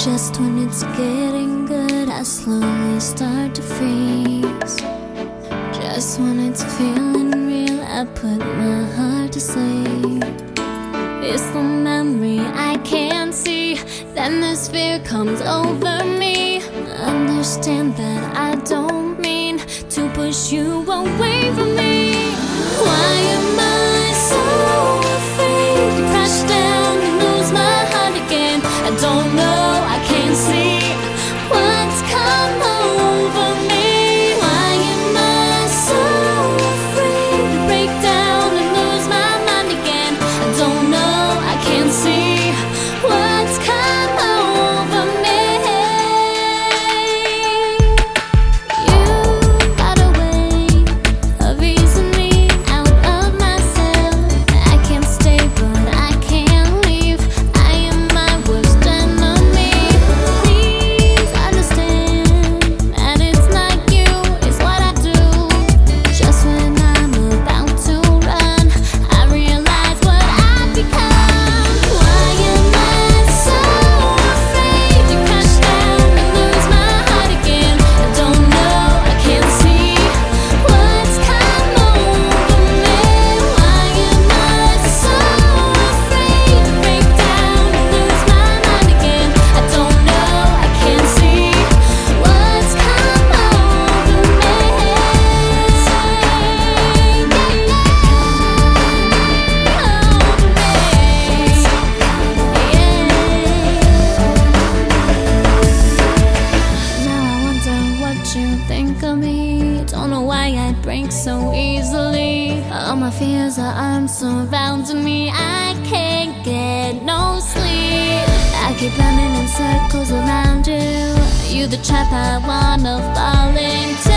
Just when it's getting good, I slowly start to freeze. Just when it's feeling real, I put my heart to sleep. It's the memory I can't see, then this fear comes over me. Understand that I don't mean to push you away from me. Why am I so afraid to crash down and lose my heart again? I don't know, I can't see what's come over me. Why am I so afraid to break down and lose my mind again? I don't know, I can't see what's come over me. You got a way of easing me out of myself. I can't stay, but I can't leave. I am my worst enemy. Please understand that it's not you, it's what I do. Just when I'm about to run, I realize what I've become. Why am I so afraid to crash down and lose my heart again? I don't know, I can't see what's come over me. Why am I so afraid to break down and lose my mind again? I don't know, I can't see what's come over me. Now I wonder what you think of me. Don't know why I break so easily. All my fears are surrounding me. I can't get no sleep. I keep running in circles around you. You the trap I wanna fall into.